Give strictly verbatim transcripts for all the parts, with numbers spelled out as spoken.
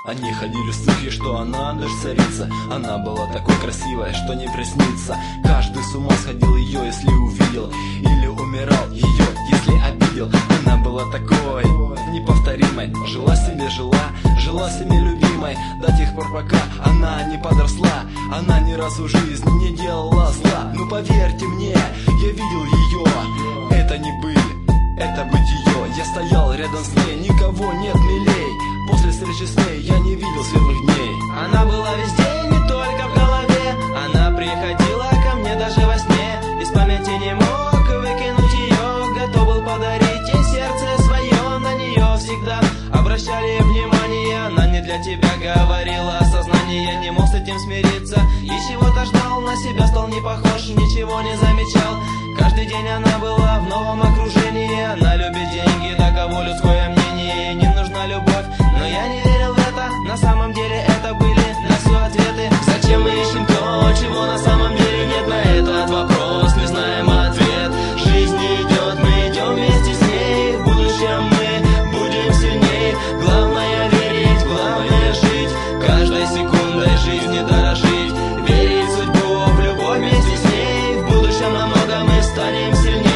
Они ходили слухи, что она дочь царица. Она была такой красивой, что не приснится. Каждый с ума сходил ее, если увидел, или умирал ее, если обидел. Она была такой неповторимой. Жила себе, жила, жила себе любимой до тех пор, пока она не подросла. Она ни разу в жизни не делала зла. Ну поверьте мне, я видел ее. Это не быль, это бытие. Я стоял рядом с ней, никого нет милей. После встречи с ней я не видел светлых дней. Она была везде, не только в голове. Она приходила ко мне даже во сне. Из памяти не мог выкинуть ее. Готов был подарить ей сердце свое. На нее всегда обращали внимание. Она не для тебя говорила сознание. Я не мог с этим смириться и чего-то ждал. На себя стал не похож, ничего не замечал. Каждый день она была в новом окружении. Она любит деньги, таково людское мнение. Ей не нужна любовь, но я не верил в это. На самом деле это были на все ответы. Зачем мы ищем то, чего на самом деле нет? На этот вопрос не знаем ответ. Жизнь идет, мы идем вместе с ней. В будущем мы будем сильней. Главное верить, главное жить. Каждой секундой жизни дорожить. Верить в судьбу, в любовь вместе с ней. В будущем намного мы станем сильней.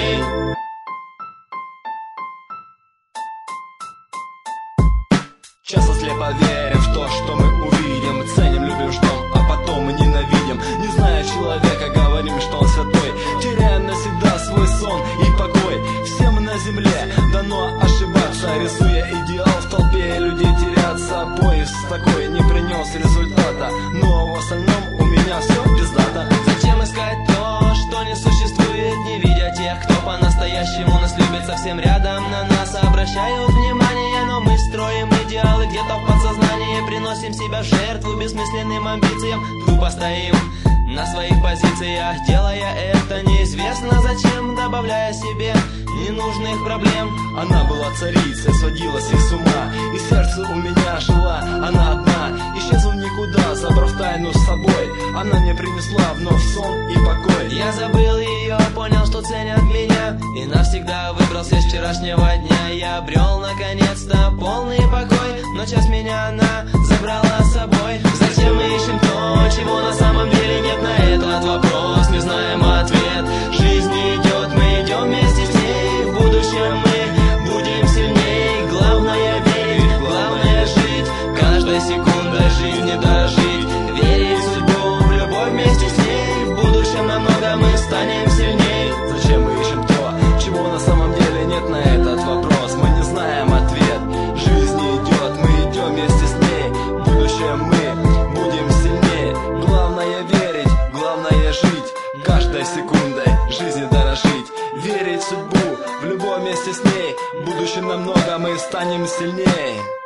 Часто слепо верим в то, что мы увидим. Ценим, любим, ждем, а потом мы ненавидим. Не зная человека, говорим, что он святой. Теряем навсегда свой сон и покой. Всем на земле дано ошибаться, рисуя идеал в толпе людей теряться. Поезд такой не принес результата, но в остальном у меня все пиздато. Зачем искать то, что не существует, не видя тех, кто по-настоящему нас любит? Совсем рядом на нас обращают внимание, но мы строим идеалы где-то в подсознании. Приносим себя в жертву бессмысленным амбициям. Тупо стоим на своих позициях, делая это неизвестно зачем, добавляя себе ненужных проблем. Она была царицей, сводила всех с ума, и сердце у меня жила она одна. Исчезла никуда, забрав тайну с собой. Она мне принесла вновь сон и покой. Я забыл ее, понял, что ценят меня, и навсегда выбрался из вчерашнего дня. Я обрел наконец-то полный покой, но часть меня она забрала с собой. Зачем мы ищем то, чего на самом деле нет? На этот вопрос не знаем ответ. Жизнь идет, мы идем вместе с ней. В будущем мы будем сильней. Главное верить, главное жить. Каждой секундой жизни дорожить. Верить в судьбу, в любовь вместе с ней. В будущем намного мы станем сильней. Зачем мы ищем то, чего на самом деле нет? На этот вопрос мы не знаем ответ. Жизнь идет, мы идем вместе с ней. В будущем мы будем сильнее. Главное верить, главное жить. Каждой секундой жизни дорожить. Верить в судьбу, в любовь вместе с ней. В будущем намного мы станем сильнее.